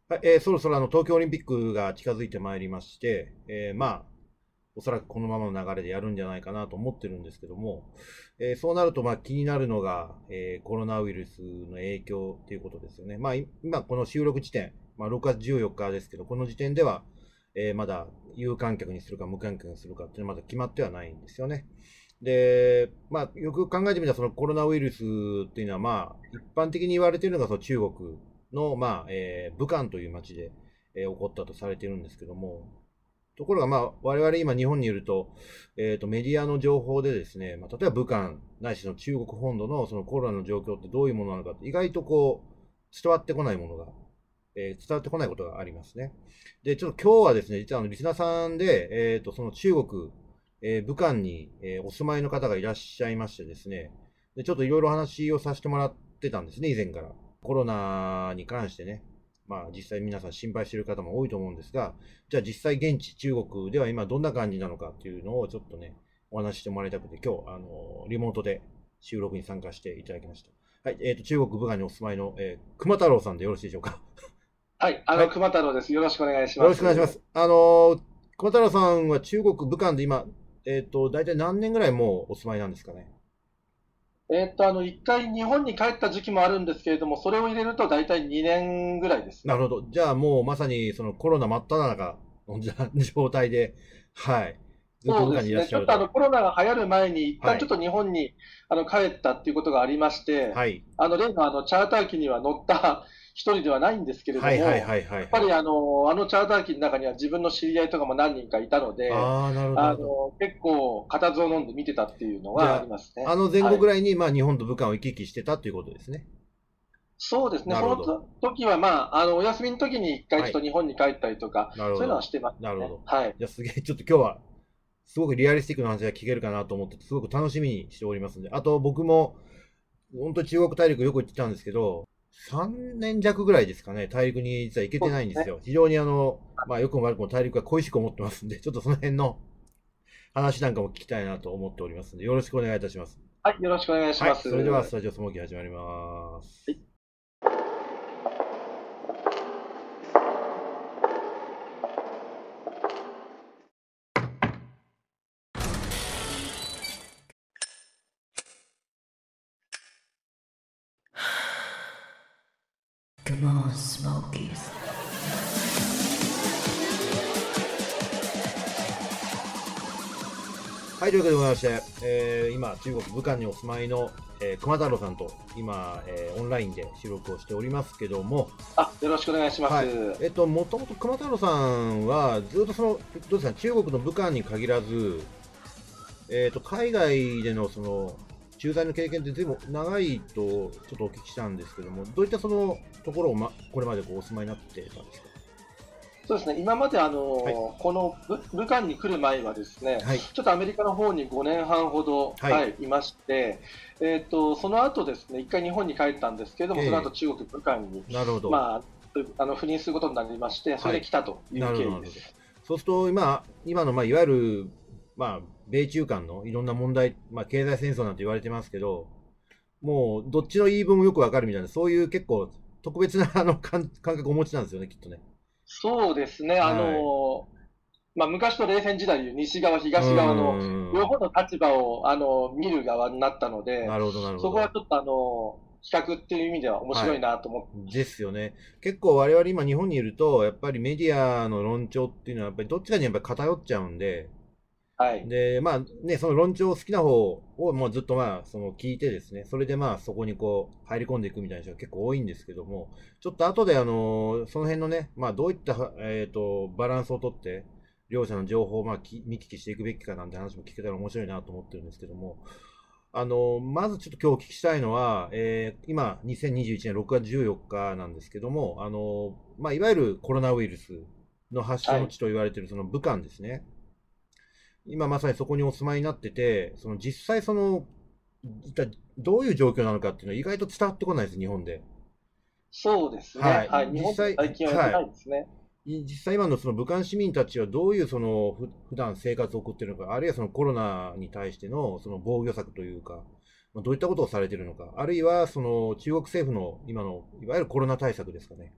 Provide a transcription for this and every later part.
はい、そろそろ東京オリンピックが近づいてまいりまして、おそらくこのままの流れでやるんじゃないかなと思ってるんですけども、そうなると気になるのが、コロナウイルスの影響ということですよね。今この収録時点、6月14日ですけど、この時点では、まだ有観客にするか無観客にするかっていうのはまだ決まってはないんですよね。で、よく考えてみたら、そのコロナウイルスっていうのは、一般的に言われているのが、その中国の、武漢という町で、起こったとされているんですけども、ところが、我々今日本にいると、メディアの情報でですね、例えば武漢ないしの中国本土のそのコロナの状況ってどういうものなのかって、意外と伝わってこないものが、伝わってこないことがありますね。で、ちょっと今日はですね、実はリスナーさんで、その中国、武漢に、お住まいの方がいらっしゃいましてですね、でちょっといろいろ話をさせてもらってたんですね、以前から。コロナに関してね、実際皆さん心配している方も多いと思うんですが、じゃあ実際現地中国では今どんな感じなのかっていうのをちょっとね、お話ししてもらいたくて、今日、リモートで収録に参加していただきました。はい、中国武漢にお住まいの、熊太郎さんでよろしいでしょうか。 はい、 はい、よ熊太郎です。よろしくお願いしろます。 しくお願いします。熊太郎さんは中国武漢で今、大体何年ぐらいもうお住まいなんですかね。 一回日本に帰った時期もあるんですけれども、それを入れると大体2年ぐらいですね。 なるほど。じゃあもうまさにそのコロナ真っ只中の状態で、はい。ずっと武漢にいらっそうですね。ちょっとしゃると。 コロナが流行る前に一はい。 旦ちょっと日本に帰ったっていうことがありまして、 はい。 例のチャーター機には乗った一人ではないんですけれはいはいはども、 いはいはい。 やっぱりチャーター機の中には自分の知り合いとかも何人かいたので、 ああ、なるほどなるほど。 結構固唾を飲んで見てたっていうのはありじゃますね。 あ、あの前はい。 後ぐらいに、日本と武漢を行き来してたということですね。 そうですね。そのなるほど。 時は、お休みの時に一回ちょっはい。 と日本に帰ったりとか、 なるほど。 そういうのはしてますね。 なるほど。 はい。 じゃあすげえ、ちょっと今日は、すごくリアリスティックな話が聞けるかなと思って、すごく楽しみにしておりますんで。あと僕も、本当に中国大陸よく行ってたんですけど、3年弱ぐらいですかね、大陸に実は行けてそうですね。 ないんですよ。非常に良くも悪くも大陸が恋しく思ってますんで、ちょっとその辺の話なんかも聞きたいなと思っておりますので、よろしくお願いいたします。 はい。よろしくお願いしはい、 ます。 それではスタジオスモーキー始まります。 はい。 Come on, Smokies. はい、というわけでございまして、今、中国武漢にお住まいの、熊太郎さんと今、オンラインで収録をしておりますけども、 よろしくお願いします。 はい。もともと熊太郎さんは、ずっとどうですか、中国の武漢に限らず、海外での駐在の経験ってずいぶん長いとちょっとお聞きしたんですけども、どういったところを、これまでお住まいになってたんですか。 そうですね。今まではい。 この武漢に来る前はですね、 はい。 ちょっとアメリカの方に5年半ほど、 はい。 はい、いまして、その後ですね、一回日本に帰ったんですけれども、その後え中国武漢に、 なるほど。 ま赴任することになりまして、それはい。 で来たというなるほど、なるほど。 経緯です。 そうすると、今の、いわゆる、米中間のいろんな問題、経済戦争なんて言われてますけど、もう、どっちの言い分もよくわかるみたいな、そういう結構、特別な感覚をお持ちなんですよね、きっとね。 そうですね。 はい。 昔と冷戦時代でいう西側、 うー東側の両方ん。 の立場を見る側になったので、 なるほど、なるほど。 そこはちょっと比較っていう意味では面はい。 白いなと思って。 ですよね。結構我々今日本にいると、やっぱりメディアの論調っていうのは、やっぱりどっちかにやっぱり偏っちゃうんで、 はい。 で、その論調好きな方をもうずっと聞いてですね、それでそこに入り込んでいくみたいな人が結構多いんですけども、ちょっと後でその辺のね、どういった、バランスをとって、両者の情報を見聞きしていくべきかなんて話も聞けたら面白いなと思ってるんですけども、まずちょっと今日お聞きしたいのは、今、2021年6月14日なんですけども、いわゆるコロナウイルスの発祥はい。 の地と言われているその武漢ですね。今まさにそこにお住まいになってて、実際一体どういう状況なのかっていうのは意外と伝わってこないです、日本で。 そうですね。 はい。 はい。日本では最近はやってはないですね。 実際今のその武漢市民たちはどういう普段生活を送っているのか、あるいはそのコロナに対してのその防御策というか、どういったことをされているのか、あるいはその中国政府の今のいわゆるコロナ対策ですかね。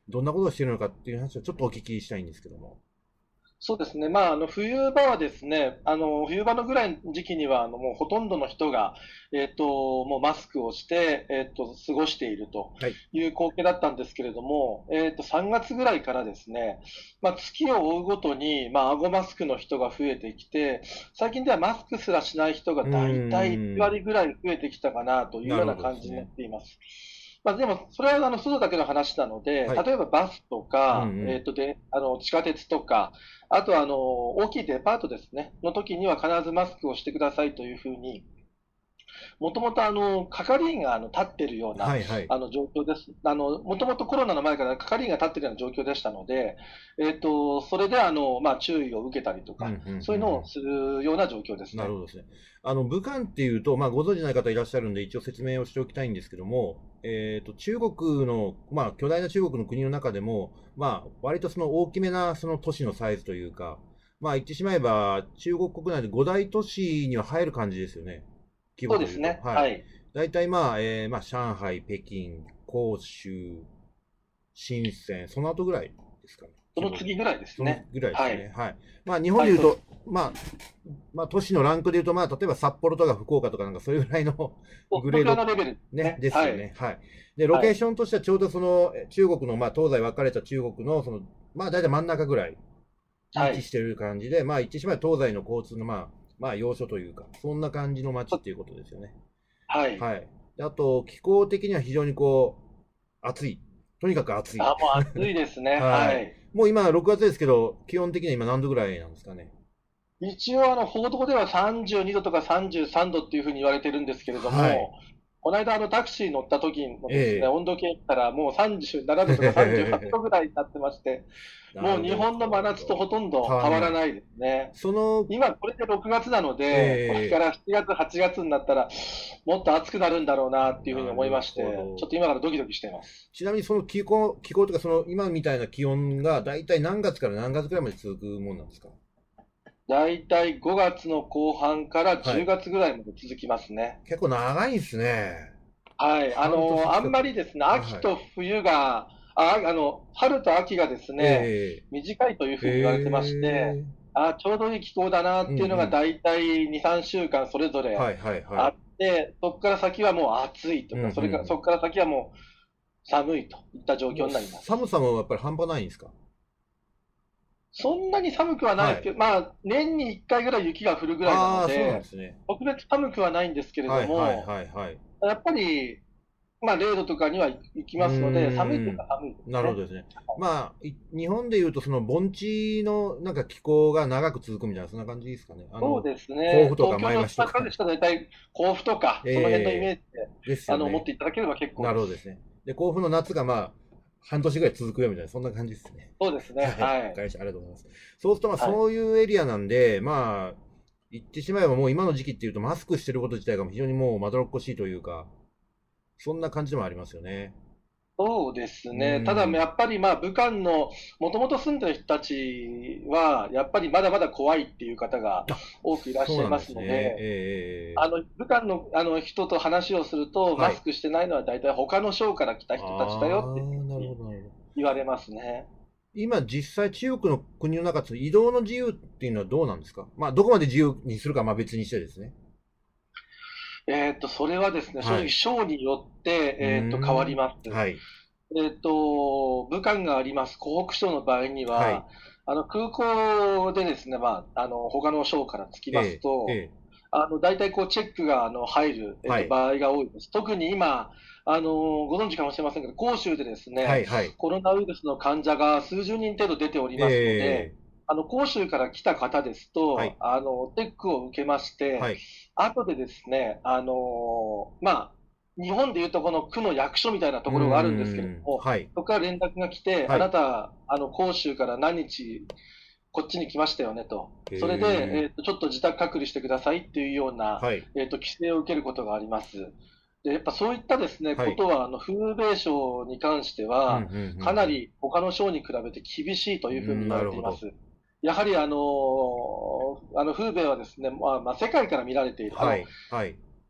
どんなことをしているのかっていう話をちょっとお聞きしたいんですけども。 そうですね。まあ、冬場はですね、冬場のぐらいの時期には、もうほとんどの人が、もうマスクをして、過ごしているとはい。 いう光景だったんですけれども、3月ぐらいからですね、まあ、月を追うごとに、まあ、顎マスクの人が増えてきて、最近ではマスクすらしない人がうだいたい1 ーん。 割ぐらい増えてきたかなというようなるほな感じになっどですね。 ています。まあ、でも、それは外だけの話なので、 はい。 例えばバスとうんうか、 ん。 地下鉄とか、あとは大きいデパートですね、の時には必ずマスクをしてくださいというふうに、もともと係員が立っているようなはいはい。 状況です。もともとコロナの前から係員が立っているような状況でしたので、それでまあ、注意を受けたりとか、 うんうんうんそういうのうん。 をするような状況ですね。 なるほどですね。武漢っていうと、まあ、ご存知ない方いらっしゃるんで、一応説明をしておきたいんですけども、中国の、まあ、巨大な中国の国の中でも、まあ、割とその大きめなその都市のサイズというか、まあ、言ってしまえば、中国国内で5大都市には入る感じですよね。規模というと。 そうですね。 はい。 はい。 大体まあ、まあ、上海、北京、広州、深セン、その後ぐらいですかね。 そ規模で。 の次ぐらいですそのね。 ぐらいですはい。 ね。はい。まあ、日本はい、 でいうと、 そうです。 まあ、都市のランクでいうと、まあ、例えば札幌とか福岡とかなんか、それぐらいのそのグレード、 くらいのレベルですね、 ね。はい。 ですよね。はい。で、ロはい。 ケーションとしてはちょうどその、中国の、まあ、東西分かれた中国の、その、まあ、大体真ん中ぐらいに位はい。 置している感じで、まあ、言ってしまえば東西の交通の、まあ、要所というか、そんな感じの街っていうことですよね。 はい。 はい。であと、気候的には非常にこう、暑い。とにかく暑い。 あ、もう暑いですね。 はい。 はい。 もう今、6月ですけど、基本的には今何度ぐらいなんですかね。 一応、報道では32度とか33度っていうふうに言われてるんですけれどはい。 も、この間、タクシー乗った時のですね、 え温度計ったらもう37度とか38 え。 度ぐらいになってまして、 なもう日るほ本の真夏とほど。 とんど変わ変わんない。 らないですね。 その、 今、これで6月なので、これかえら7月、8月になったら、もっと暑くなるんだろうなっていうふうに思いなるまして、ちょほど。 っと今からドキドキしています。 ちなみにその気候とか、その今みたいな気温が大体何月から何月ぐらいまで続くもんなんですか？ だいたい5月の後半から10 はい。 月ぐらいまで続きますね。 結構長いんですね。 はい。 半年あん近く。 まりですね、 あ、はい。 秋と冬が、春と秋がですね、 え短いというふうに言われてまして、 え。 ちょうどいい気候だなうんうっていうのがん。 だいたい2、3週間それぞれはいはいはあっい。 て、そこから先はもう暑いとうんうか、そんこから先はもう寒いといった状うん。もう況になります。 寒さもやっぱり半端ないんですか？ そんなに寒くはないはい。 ですけど、まあ、年に1回ぐらい雪が降るぐらいなのああ、そうなんでで、 すね。 特別寒くはないんですけれどはいはいも、 はいはい。 やっぱり、まあ、0度とかには行きうますので、寒いとーん。 いえば寒いですね。 なるほどですね。まあ、日本でいうと、その盆地のなんか気候が長く続くみたいな、そんな感じですかね。 そうですね。 甲府とか東京にお住前橋とか。 まいの方でしたら大体甲府とか、その辺のイメーえジで、 ですよね。 持っていただければ結構なです。 るほどですね。で、甲府の夏がまあ、半年ぐらい続くよみたいな、そんな感じですね。 そうですね。 はい。 はい。 わかりました。ありがとうございます。そうすると、まあ、 はい。 そういうエリアなんで、まあ、言ってしまえばもう今の時期っていうと、マスクしてること自体が非常にもうまどろっこしいというか、そんな感じでもありますよね。 そうですうね。ただ、やーん。 っぱり、まあ、武漢の、もともと住んでる人たちは、やっぱりまだまだ怖いっていう方があ、 多くいらっしゃいまそうなんですね。 すので、武漢の、人と話をすると、 はい。 マスクしてないのは大体他の省から来た人たちだよっていうああ、なふうにるほど、なるほど。 言われますね。 今、実際、中国の国の中で移動の自由っていうのはどうなんですか？まあ、どこまで自由にするかはまあ別にしてですね。 それはですね、正直、 はい。 省によって、 うー変わりん。 ます。 はい。 武漢があります湖北省の場合にはい。 は、空港でですね、まあ、他の省から着きますええ、えと、 え。 大体こうチェックが入る、 はい。 場合が多いです。特に今、ご存知かもしれませんけど、広州でですね、 はい、はい。 コロナウイルスの患者が数十人程度出ておりえますので、 え、 広州から来た方ですと、 はい。 チェックを受けまして、 はい。 後でですね、まあ、日本でいうとこの区の役所みたいなとうーころがあるんですけれどん。 も、 はい。 そこから連絡が来て、 はい。 あなた、広州から何日、こっちに来ましたよねと。 へそれで、 え。 ちょっと自宅隔離してくださいっていうような、 はい。 規制を受けることがあります。で、やっぱそういったですね、 はい。 ことは、風米省に関してうん、うは、かなん、 り他の省に比べて厳しいとうん、うん。 いうふうに言わなるほど。 れています。やはり風米はですね、まあ、世界から見られている。 はい。はい。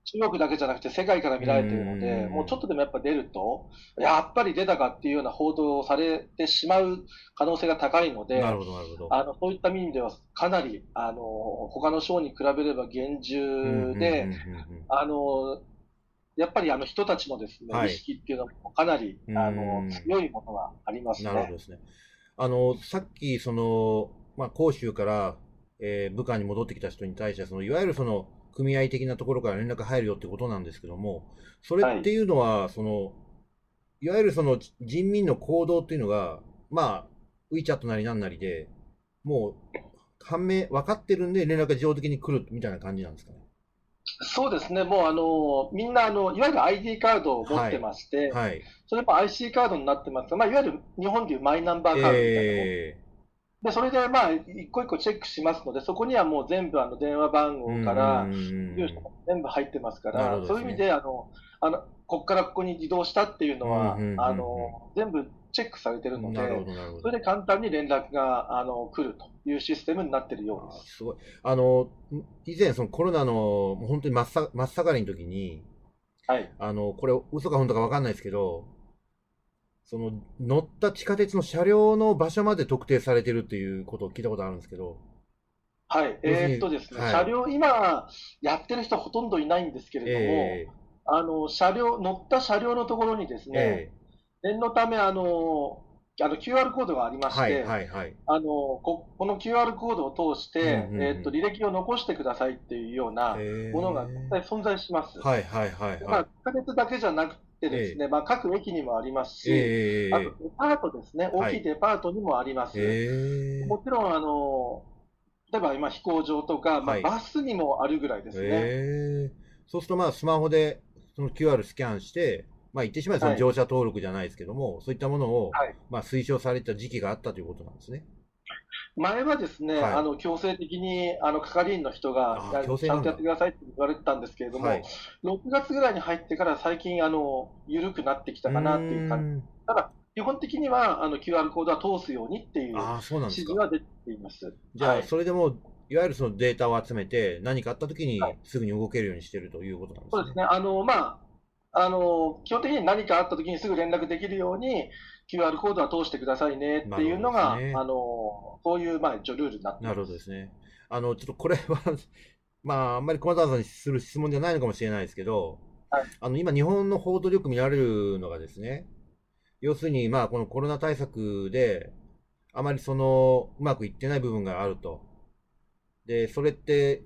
中国だけじゃなくて世界から見られているので、もうちょっとでもやっぱ出ると、やっぱり出たかっていうような報道をされてしまう可能性が高いので、 なるほど、なるほど。 そういった意味ではかなり、他の省に比べれば厳重で、あの、やっぱり人たちのですね、意はい。 識っていうのもかなり、 ん。 強いものがありますね。 なるほどですね。さっき、まあ、広州から、部下に戻ってきた人に対して、いわゆる組合的なところから連絡入るよってことなんですけども、それっはい。 ていうのは、いわゆる人民の行動っていうのが、まあ、WeChat なりなんなりで、もう、分かってるんで連絡が自動的に来るみたいな感じなんですかね。 そうですね、もうみんないわゆる ID カードを持ってはい。 まして、 はい。 それも IC カードになってますが、まあ、いわゆる日本でいうマイナンバーカードみたいなものえで、それでまあ、一個一個チェックしますので、そこにはもう全部電話番うん号から、住所うん。 も全部入ってますかなるほら、 どですね。 そういう意味で、ここからここに移動したっていうのは、 うん全部チェックされてるので、 なるほど、なるほど。 それで簡単に連絡が、来るというシステムになっているようであー、 す。 すごい。以前、コロナの、もう本当に真っ盛りの時に、 はい。 これ、嘘か本当か分かんないですけど、乗った地下鉄の車両の場所まで特定されてるっていうことを聞いたことあるんですけど、 はい。 要するに、 ですね、 はい。 今、やってる人ほとんどいないんですけれども、 え乗った車両のところにですね、 えええ念のため、QR コードがありましはい、 て、 はい、はい。 この QR コードを通しうん、うん、 て、 うん。 履歴を残してくださいっていうようへなものがえ。 絶対存在します。 はい、はい、はい、 でまあ、 はい。 地下鉄だけじゃなくてですえね、まあ、各駅にもありますええし、あとえデパートですね、大はい。 きいデパートにもありまへす。もちえ。 ろん、例えば今飛行場とか、まあ、 はい。 バスにもあるぐらいですね。 へえ。そうすると、まあ、スマホで、その QR スキャンして、まあ、言ってしまえばそのはい。 乗車登録じゃないですけども、そういったものを、 はい。 まあ、推奨された時期があったということなんですね。 前はですね、 はい。 強制的に係員の人がああ、強制ちゃんとやっなんだ。 てくださいって言われてたんですけれども、 はい。 6月ぐらいに入ってから最近、緩くなってきうーたかなっていう感じ。 ん。 ただ、基本的にはQR コードは通すようにっていうああ、そうなんですか。 指示は出ています。 じゃあ、 はい。 それでもう、いわゆるそのデータを集めて、何かあった時はい。 にすぐに動けるようにしてるということなんですね。 そうですね。まあ、基本的に何かあった時にすぐ連絡できるように、QR コードは通してくださいねってなるほどいうのが、 ですね。 そういう、まあ、一応ルールになってなるいます。 ほどですね。ちょっとこれはまあ、あんまり駒澤さんにする質問じゃないのかもしれないですけど、 はい。 今、日本の報道でよく見られるのがですね、要するに、まあ、このコロナ対策で、あまりうまくいってない部分があると。で、それって、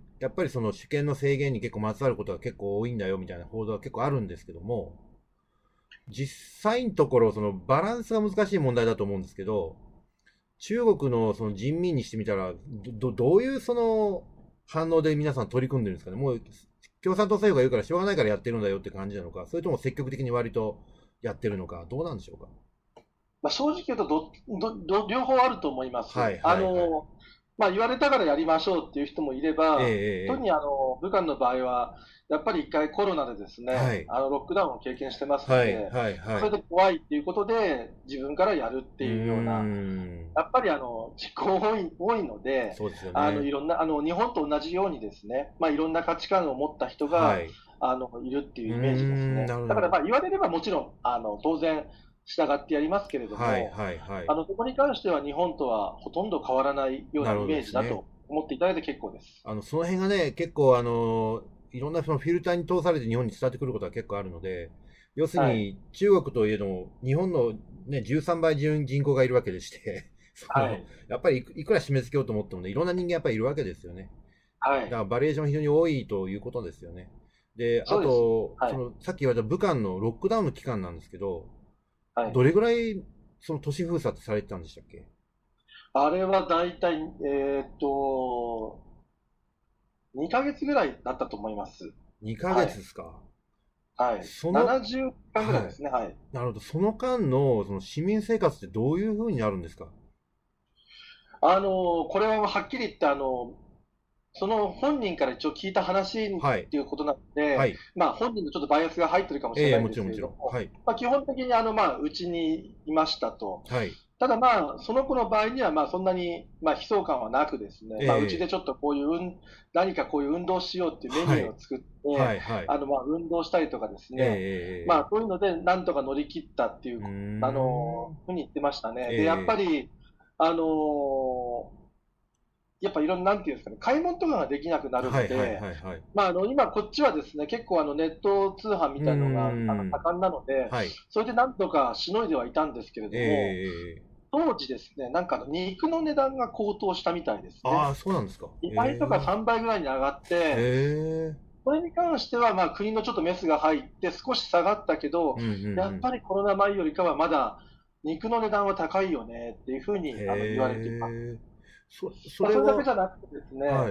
やっぱり主権の制限に結構まつわることが結構多いんだよみたいな報道は結構あるんですけども、実際のところ、バランスが難しい問題だと思うんですけど、中国のその人民にしてみたら、どういう反応で皆さん取り組んでるんですかね。もう共産党政府が言うからしょうがないからやってるんだよって感じなのか、それとも積極的に割とやってるのか、どうなんでしょうか。 まあ、正直言うと両方あると思います。 はいはいはい。 まあ、言われたからやりましょうっていう人もいれええば、特にええ武漢の場合は、やっぱり一回コロナでですね、 はい。 ロックダウンを経験してますのはいで、 はいはい。 それで怖いっていうことで、自分からやるってうーいうような、 ん。 やっぱり実行多いので、 そうですよね。 いろんな、日本と同じようにですね、まあ、いろんな価値観を持った人が、 はい。 いるっていうーうイメージですん、 ね。 なるほどだから、まあ、 なるほど。 言われればもちろん、当然、従ってやりますけれどはいも、 はいはい。 そこに関しては日本とはほとんど変わらないようなるほどなイメーですね。 ジだと思っていただいて結構です。 その辺がね、結構いろんなそのフィルターに通されて日本に伝わってくることが結構あるので、要するはい。 に中国といえども、日本のね、13倍人口がいるわけでして、 はい。 やっぱりいくら締め付けようと思ってもね、いろんな人間やっぱりいるわけですよね。 はい。 だからバリエーション非常に多いということですよね。で、あそうです。 と、 はい。 さっき言われた武漢のロックダウンの期間なんですけど、 はい。 どれぐらい都市封鎖ってされてたんでしたっけ？ あれはだいたい、2ヶ月ぐらいだったと思います。 2 ヶはい。 月ですか？ はい。 その、 70間ぐらいはい。 ですね。はい。 なるほど。その間の、市民生活ってどういう風になるんですか？ これははっきり言って、その本人から一応聞いた話っはい。 ていうことなので、 はい。 まあ本人のちょっとバイアスが入ってるかもしれええ、 ないんですもちろんもちろん。 けれども、 はい。 まあ基本的にまあうちにいましたと。 はい。 ただまあ、その子の場合には、まあそんなに、まあ悲壮感はなくですね、まあうちでええちょっとこういう、何かこういう運動しようっていうメニはい。 ューを作って、 はいはい。 まあ運動したりとかですええね、まあええそういうのでなんとか乗り切ったっていう、 ええうーん。 ふうに言ってましたね。で、やっぱええり、あのやっぱいろんな、なんていうんですかね、買い物とかができなくなるはいはいので、 はいはい。 まあ今こっちはですね、結構ネット通販うーみたいのがん。 盛んなので、 はい。 それでなんとかしのいではいたんですけれども、 ええ当時ですね、なんか肉の値段が高騰したみたいですね。 ああ、そうなんですか。 2倍とか3倍ぐらいに上がって、 ええそれに関してはまあ国のちょっとメスが入って少し下がったけど、 うんうんやうん。 っぱりコロナ前よりかはまだ肉の値段は高いよねっていうふうに言われています。 へえ。そまあ、それだけれは、 じゃなくてですね、 はい。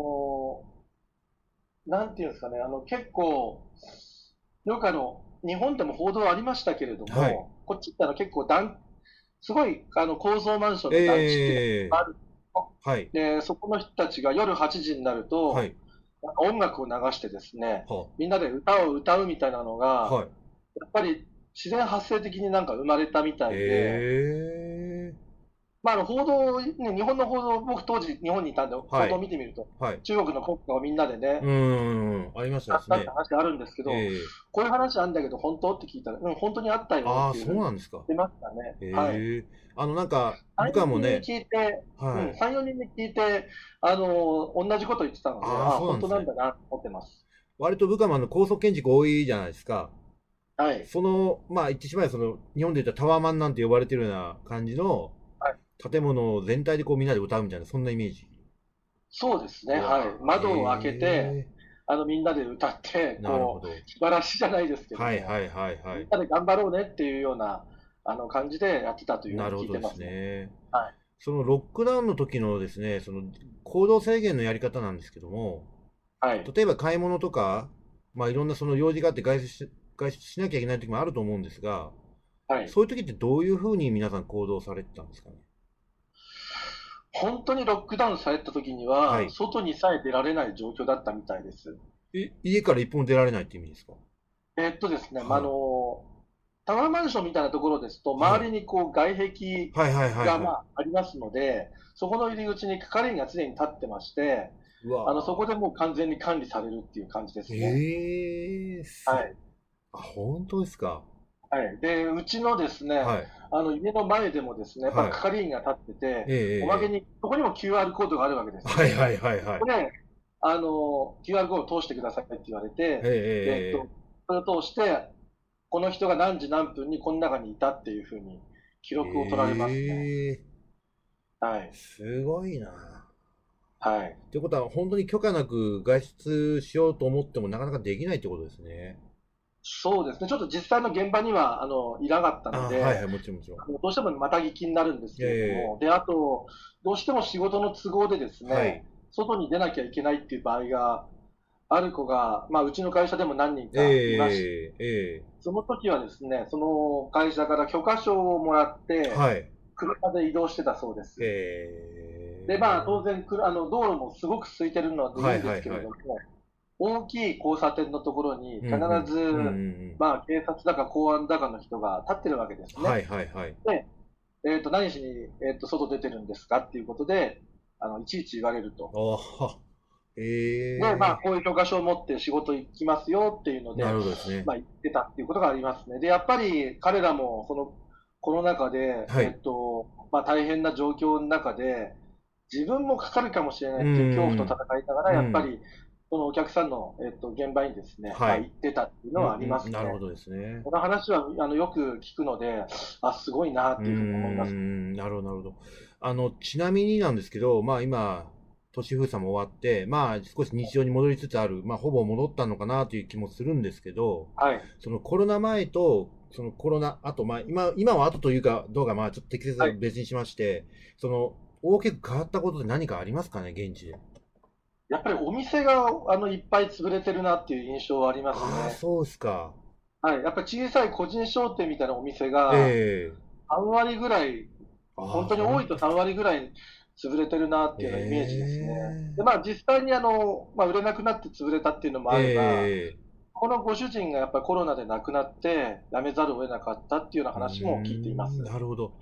なんていうんですかね、結構、よく日本でも報道ありましたけれどはい。 も、こっちって結構すごい高層マンションの団地っていうのええがある。 はい。 で、そこの人たちが夜8時になると、 はい。 なんか音楽を流してですね、 は、 みんなで歌を歌うみたいなのが、 はい。 やっぱり自然発生的になんか生まれたみたいで、 ええまあ、報道、ね、日本の報道、僕当時日本にいたんで、報道をはい。 見てみると、 はい。 中国の国歌をみんなでね、 うーん、ありましたあったってですね。 話があるんですけど、 ええこういう話あるんだけど、本当って聞いたら、うん、本当にあったよああ、 っていうふうに言っそうなんですか。 てましたね。はい。 ええなんか、部 3、4人に下もね、 聞いて、うん、 はい。 3、4人に聞いて、同じこと言ってたので、 ああ、 ああ、本当そうなんですね。 なんだなと思ってます。 割と部下も高速建築多いじゃないですか。 はい。 まあ言ってしまえば日本で言ったらタワーマンなんて呼ばれてるような感じのはい。 建物全体でこうみんなで歌うみたいな、そんなイメージ。 そうですね、はい。 うわぁ、 窓を開けて、 えみんなで歌って、こう、 なるほど。 気晴らしじゃないですけども、 はいはいはいはい。 みんなで頑張ろうねっていうような、感じでやってたというふうになるほどです聞いてますね。 ね。 はい。 そのロックダウンの時のですね、行動制限のやり方なんですけども、 はい。 例えば買い物とか、まあいろんなその用事があって外出しなきゃいけない時もあると思うんですが、 はい。 そういう時ってどういうふうに皆さん行動されてたんですかね。 本当にロックダウンされた時には、 はい。 外にさえ出られない状況だったみたいです。 家から一歩も出られないって意味ですか。 ですね、まあ、 はい。 タワーマンションみたいなところですと、 はい。 周りにこう外壁はいはいはいが、 はい。 ありますので、そこの入り口に係員が常に立ってまして、 うそこでわもう完全に管理されるっていう感じでーすね。 ええはい。 あ、本当ですか。 はい。で、うちのですね、 はい。 家の前でもですね、やっぱはい。 係員が立ってて、 ええおまけええに、そこにも QR コードがあるわけですね。 はいはいはいはい。 これ、QR コードを通してくださいって言われて、 ええそれを通して、この人が何時何分にこの中にいたっていうふうに記録を取られますね。 ええはい。 すごいな。 はい。 ってことは、本当に許可なく外出しようと思ってもなかなかできないってことですね。 そうですね。ちょっと実際の現場には、いなかったので、 はいはい、もちろんもちろん。 どうしてもまた聞きになるんですけれども、 ええで、あと、どうしても仕事の都合でですはい。 ね、外に出なきゃいけないっていう場合がある子が、まあ、うちの会社でも何人かいまして、 ええその時はですね、その会社から許可証をもらって、 はい。 車で移動してたそうです。で、まあ、当ええ然道路もすごく空いてるのでいいはいんではいはい。 すけれども、大きい交差点のところに必うんうん。 ず、 うんうんうん。 まあ、警察だか公安だかの人が立ってるわけですね。 はいはいはい。 で、何しに、外出てるんですかっていうことで、いちいち言われると。 ああ、 で、まあ、 ええこういう許可証を持って仕事行きますよっていうので、 なるほどですね。 まあ、行ってたっていうことがありますね。で、やっぱり彼らも、その、コロナ禍で、 はい。 まあ、大変な状況の中で、自分もかかるかもしれなういっていう恐怖とん。 戦いながら、 うん。 やっぱり、そのお客さんの、現場にですね、まあ、 はい。 行ってたっていうのはありうんうん。 ますね。 なるほどですね。 この話は、よく聞くので、あ、すごいなうーっていうふうに思います。 なるほど、なるほど。ちなみになんですけど、まあ今、都市封鎖も終わって、まあ少し日常に戻りつつある、まあほぼ戻ったのかなという気もするんですけど、 はい。 そのコロナ前と、そのコロナ後、まあ今は後というかどうか、まあちょっと適切ははい。 別にしまして、大きく変わったことで何かありますかね、現地で。 やっぱりお店が、いっぱい潰れてるなっていう印象はありますああ、 ね。 そうですか。 はい。やっぱり小さい個人商店みたいなお店が、 ええ 3割ぐらい、 ああ、 本当に多いと3割ぐらい潰れてるなっていうようなイメージですね。で、まあ実際にまあ売れなくなって潰れたっていうのもあれば、 ええこのご主人がやっぱりコロナで亡くなって辞めざるを得なかったっていうようなうー話も聞いています。 なるほど。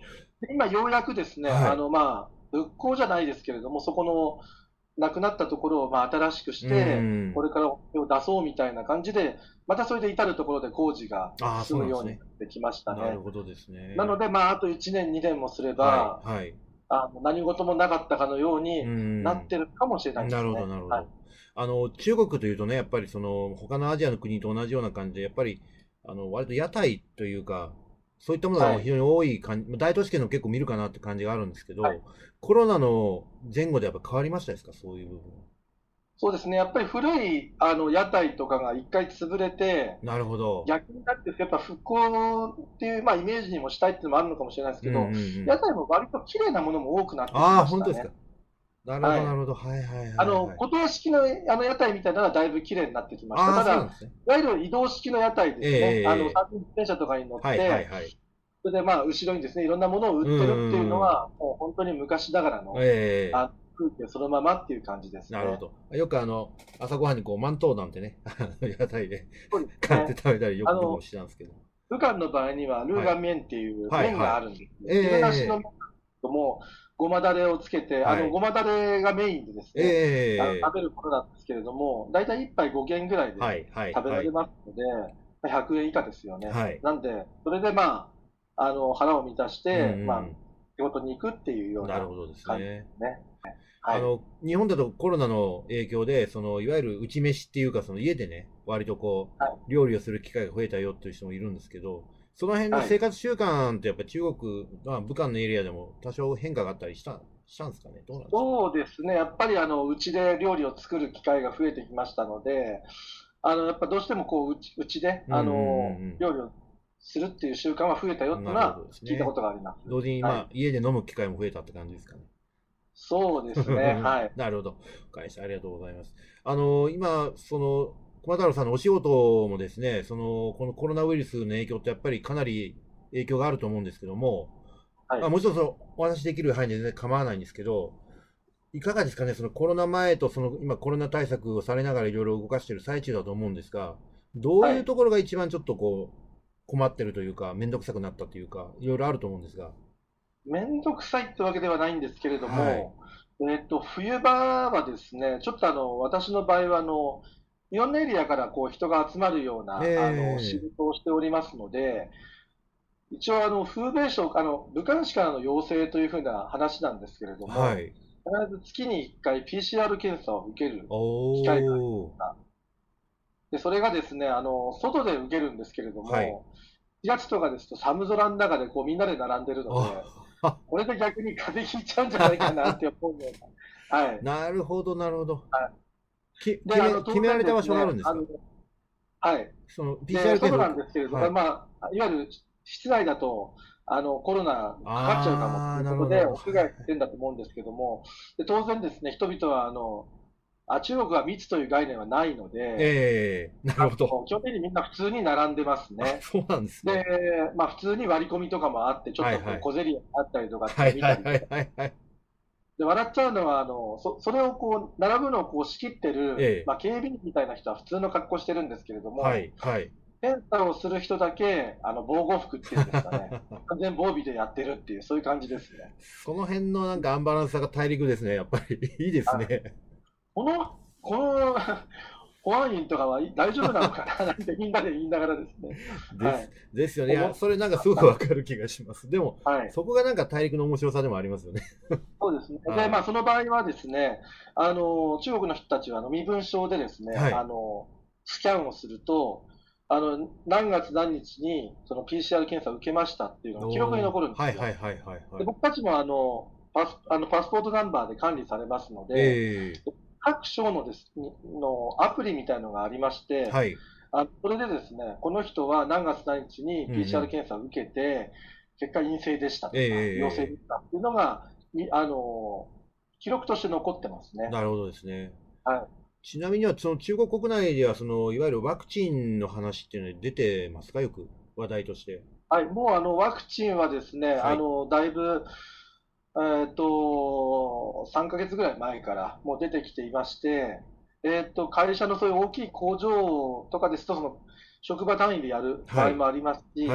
で今ようやくですね、 はい。 まあ、復興じゃないですけれども、そこのなくなったところをまあ新しくしうて、 ーん。 これから手を出そうみたいな感じで、またそれで至るところで工事がああ、そ進むようにうなんですね。 なってきましたね。 なるほどですね。 なので、まあ、あと1年、2年もすれはい、 ば、 はい。 何事もなかったかのよううーになっん。 てるかもしれないでなるほど、 すね。はい。 なるほど。中国というとね、やっぱりその、他のアジアの国と同じような感じで、やっぱり、割と屋台というか、そういったものがはい。 もう非常に多い感じ、大都市圏の結構見るかなって感じがあるんですけはい。 ど、コロナの前後でやっぱ変わりましたですか、そういう部分は。 そうですね。やっぱり古い、屋台とかが一回潰れて、 なるほど。 逆になって、やっぱ復興っていう、まあ、イメージにもしたいっていうのもあるのかもしれないですうんうんうけど、屋ん。 台も割と綺麗なものも多くなってきああ、 ましたね。 本当ですか。なるほど、なはい。 るほど。はいはいはいはい。 固定式の、屋台みたいなのはだいぶ綺麗になってきました。 ああ、 ただ、 そうなんですね。 いわゆる移動式の屋台でえええすね。 えええ。 三輪自転車とかに乗っはいはいて、 はい。 それでまあ、後ろにですね、いろんなものを売うんってるっていううんうん。 のは、もう本当に昔ながらの、 ええ、 風景そのままっていう感じですね。 なるほど。よく朝ごはんにこう、マントウなんてね、屋台でそうです買ってね。 食べたりよく僕もあの、 してたんですけど。 武漢の場合には、ルーはい。 ガン麺っていう麺はいはい。 があるんですよ。 え汁なしの麺え、 とも、ごまだれをつけて、 はい。 ごまだれがメインでですね、 ええ、 食べるものなんですけれども、だいたい1杯5元ぐらいではいはい食べらはい。 れますので、まあ100円以下ですよね。 はい。 なんで、それでまあ、腹を満たしうんて、まあ、 うん仕事に行くっていうようん。 うななるほどです感じでね。 すね。はい。 日本だとコロナの影響で、いわゆる内飯っていうか、家でね、割とこはい。 う、料理をする機会が増えたよっていう人もいるんですけど、その辺のはい。 生活習慣ってやっぱ中国、まあ、武漢のエリアでも多少変化があったりしたんですかね。どうなんでしょそうですね。やっぱりうちで料理を作る機会が増えてきましたので、やっぱどうしてもこう、うちで、 う。うんうん料理をするっていう習慣は増えたよっうん。 ていうのはなるほどです聞いたこね。 とがあります。 同時に、 はい。 まあ、家で飲む機会も増えたって感じですかね。 そうですね。はい。 なるほど。会社ありがとうございます。今、駒太郎さんのお仕事もですね、このコロナウイルスの影響ってやっぱりかなり影響があると思うんですけども、まあ、 はい。 もちろんお話しできる範囲で全然構わないんですけど、いかがですかね、そのコロナ前と今コロナ対策をされながらいろいろ動かしている最中だと思うんですが、どうはい。 いうところが一番ちょっとこう、困ってるというか、めんどくさくなったというか、いろいろあると思うんですが。 めんどくさいってわけではないんですけれどはい。 も、冬場はですね、ちょっと私の場合はいろんなエリアからこう人が集まるような、仕え事をしておりますので、一応風名省、武漢市からの要請というふうな話なんですけれども、 はい。 必ず月に1回 PCR 検査を受ける機会がありおー。 ます。で、それがですね、外で受けるんですけれどはい。 も、4月とかですと寒空の中でこうみんなで並んでるので、 あ、 これで逆に風邪ひいちゃうんじゃないかなって思うような。はい。 なるほど、なるほど。 はい。で、 決当められた場所があ然ですね、 るんですか？ はい。で、 PCR 検外査なんですけれども、 はい。 まあ、いわゆる室内だと、コロナかかっちゃうかもというなるほど、なことで、 るほど。 屋はいはい。 外してんだと思うんですけども、で、当然ですね、人々は、中国は密という概念はないので、 なるほど。 基本的にみんな普通に並んでますあ、 ね。 そうなんですで、 ね。 まあ普通に割り込みとかもあって、ちょっとこうはいはい。 小競り合いがあったりとかっていうはいのを見はいはいたりとか。 はいはい。 で、笑っちゃうのは、それをこう、並ぶのをこう仕切ってる、 ええ。 まあ警備員みたいな人は普通の格好してるんですけれども、 はいはい。 検査をする人だけ、防護服っていうんですかね。完全防備でやってるっていう、そういう感じですね。 その辺のなんかアンバランスさが大陸ですね、やっぱり。いいですあ、 ね。 この保安員とかは大丈夫なのかななんてみんなで言いながらですね。はい。 ですよね。いや、 思っそれなんかすごくました。 わかる気がします。でも、 はい。 そこがなんか大陸の面白さでもありますよね。 そうですね。で、まあ、 はい。 その場合はですね、中国の人たちは身分証でですね、 はい。 スキャンをすると、何月何日にその PCR 検査を受けましたっていうのが記録におー、 残るんですよ。 はいはいはいはいはで、 い。 僕たちもパスポートナンバーで管理されますので、 ええ、 各省のアプリみたいのがありまして、 はい。 それでですね、この人は何月何日にうんう PCR ん。 検査を受けて、結果陰性でしたええとか、陽性でええ、 したっていうのが、記録として残ってますね。 なるほどですね。 はい。 ちなみには、その中国国内では、いわゆるワクチンの話っていうのは出てますか、よく、話題として。 はい、もうワクチンはですね、 はい。 だいぶ、3ヶ月ぐらい前からもう出てきていまして、会社のそういう大きい工場とかですと、その職場単位でやる場はい。 合もありますし、 はい。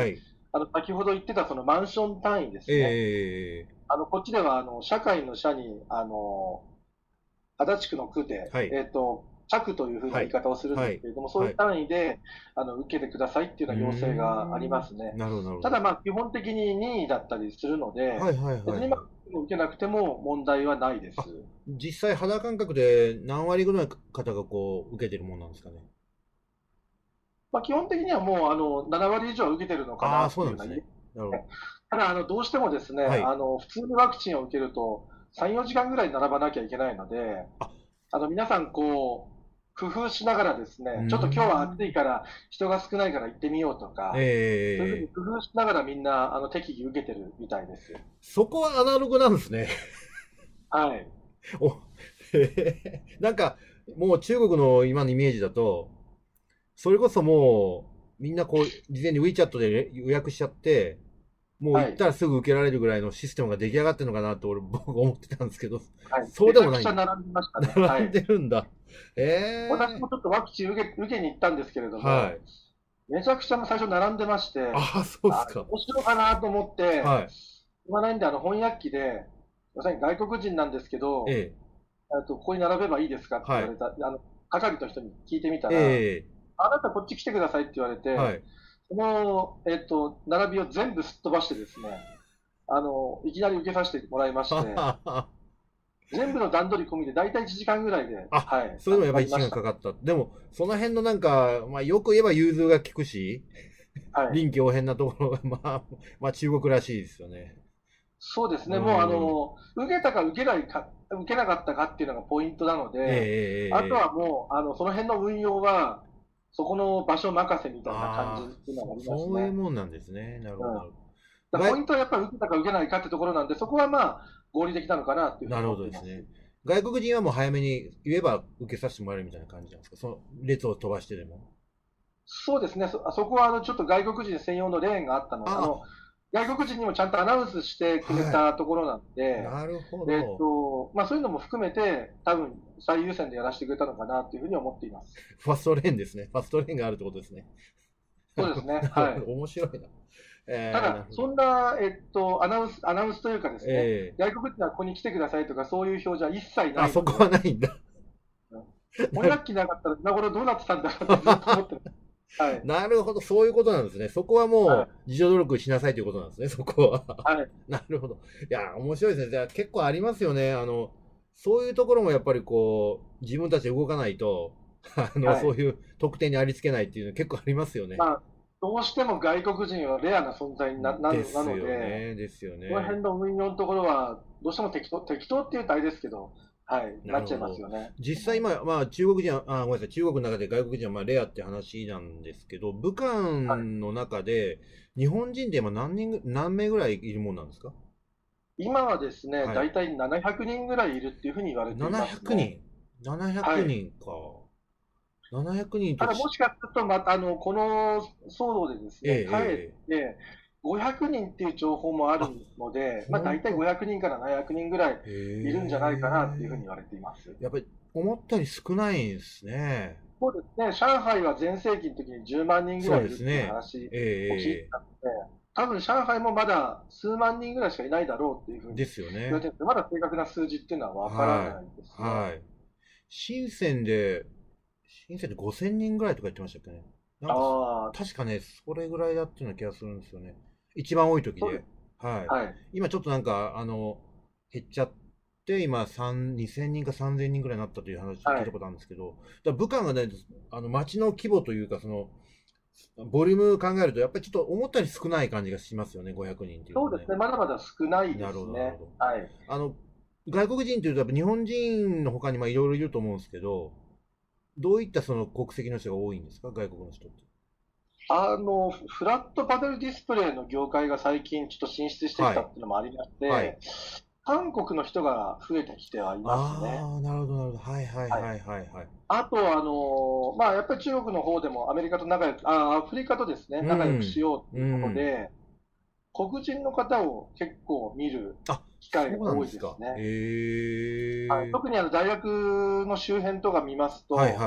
先ほど言ってたそのマンション単位ですね。 ええこっちでは、社会の社に、足立区の区で、 はい。 社区というふうなはい。 言い方をするんはい。 ですけれども、そういうはい。 単位で、受けてくださいっていううーような要請がありまん。 すね。 なるほど、なるほただ、 ど。 まあ、基本的に任意だったりするので、 はいはいはい別にまあ、 はい。 受けなくても問題はないです。 あ、実際肌感覚で何割ぐらいの方がこう受けてるもんなんですかね。 まあ、基本的にはもう、7割以上は受けてるのかああ、 なっていうようなイメーそうなんですね。なるほジですね。ただ、どうしてもですね、 ど。はい。 普通にワクチンを受けると、3、4時間ぐらい並ばなきゃいけないので、 あ、 皆さん、こう、工夫しながらですうーね、ちょっと今日は暑いん。 から人が少ないから行ってみようとえか、そういうふうにえ、 工夫しながらみんな、適宜受けてるみたいです。 そこはアナログなんですね。 はい。 お、なんか、もう中国の今のイメージだと、それこそもう、みんなこう、事前に WeChat で予約しちゃって、もうはい。 行ったらすぐ受けられるぐらいのシステムが出来上がってるのかなと僕思ってたんですけど、 はい。 そうめちゃでもないんだ。 くちゃ並んでましたね。は並んい。 でるんだ。ええ、 私もちょっとワクチン受けに行ったんですけれども、 はい。 めちゃくちゃ最初並んでまして、 ああ、そうですか。 どうしようかなと思って、 はい。 言わないんで、翻訳機で、要するに外国人なんですけど、 ええ、 ここに並べばいいですかって言はい。 われた、係の人に聞いてみたら、 ええ、 あなたこっち来てくださいって言われて、 はい。 その、並びを全部すっ飛ばしてですね、いきなり受けさせてもらいましはて、 はは。 全部の段取り込みで大体1時間ぐらいで、 あ、 はい、 それでもやっぱり1 終わりました。 時間かかった。でも、その辺のなんか、まあ、よく言えば融通が利くし、 はい。 臨機応変なところが、まあ中国らしいですよね。 そうですうね、もうーん。 受けたか受けないか、受けなかったかっていうのがポイントなのええ、えで、あとえ、ええ。 はもう、その辺の運用は、そこの場所任せみたいな感じっああ、 ていうのがありますそういうね。 もんなんですね。なるほど、 うん。 なるほど。 ポイントはやっぱり受けたか受けないかってところなんで、そこはまあ、合理的なのかなっていうふうになるほ思っています。 どですね。外国人はもう早めに言えば受けさせてもらえるみたいな感じなんですか、その列を飛ばしてでも。 そうですね、そこはちょっと外国人専用のレーンがあったの、 あ外国人にもちゃんとアナウンスしてあ、 くれはい。 たところなんで、 なるほど。 まあ、そういうのも含めて、多分最優先でやらせてくれたのかなというふうに思っています。 ファストレーンですね。ファストレーンがあるってことですね。なるほど、 そうですね、 なるほど。 はい。 面白いな。なるただ、 ほど。 そんな、アナウンスというかですね、 ええ、 外国人はここに来てくださいとか、そういう表示は一切なあ、 いので、 そこはないんだ。 うんなる翻訳機なかったら今頃どうなってたんだろうってずっと思ってます。はい。 なるほど、そういうことなんですね。そこははい。 もう自助努力しなさいということなんですね、そこは。 はい。 なるほど。いや、面白いですね。じゃあ結構ありますよね。そういうところもやっぱりこう、自分たちで動かないと、 はい。 そういう特典にありつけないっていうの結構ありますよね。 まあ、どうしても外国人はレアな存在になですので、 よね、ですよこのね。 辺の運用のところは、どうしても適当っていうとあれですけど、はい、なっちゃいますなるほど。 よね。 実際今、まあ中国人は、ごめんなさい、中国の中で外国人はまあレアって話なんですけど、武漢はい。 の中で日本人って今何名ぐらいいるもんなんですか？ 今はですね、 はい。 だいたい700人ぐらいいるっていうふうに言われています 700 ね。 人。700 はい。 人か。700人とただもしかすると、またこの騒動でですええ、 ね、かえっええ。 て500人っていう情報もあるあ、 ので、まあ大体ほんと。 500人から700人ぐらいへいるんじゃないかなっていうふうにえ。 言われています。 やっぱり思ったより少ないんですね。 そうですね、上海は全盛期の時に10万人ぐそうらいいるっていうですね。 話ええ、 を聞いてええ。 たので、多分上海もまだ数万人ぐらいしかいないだろうっていうふうにですよね。 言われてるんですけど、まだ正確な数字っていうのはわからはないですい。 ね。 はい。深センで、深センで5000人ぐらいとか言ってましたっけね。なんかああ、 確かね、それぐらいだったような気がするんですよね。一番多い時で。 そうです。 はい。 はい。 今ちょっとなんか、減っちゃって、今2000人か3000人ぐらいになったという話を聞はい。 いたことあるんですけど、だから武漢がね、街の規模というか、ボリューム考えると、やっぱりちょっと思ったより少ない感じがしますよね、500人っていうとね。 そうですね、まだまだ少ないでなるほど、なるほすね。 ど。 はい。 あの、外国人というと、やっぱ日本人の他にまあいろいろいると思うんですけど、どういったその国籍の人が多いんですか、外国の人って。 フラットパネルディスプレイの業界が最近ちょっと進出してきはい。 たっていうのもありましはい。 て、韓国の人が増えてきてはいますね。 ああ、なるほど、なるほど。はいはいはい。 はいはいはい。 あと、まあ、やっぱり中国の方でもアメリカと仲良く、アフリカとですね、 う仲良くしん。 ようということうん。 で、黒人の方を結構見るあ、 機会そうなんが多いですか。 ですね。はい。 へえ。 特に大学の周辺とか見ますと、 はいはい。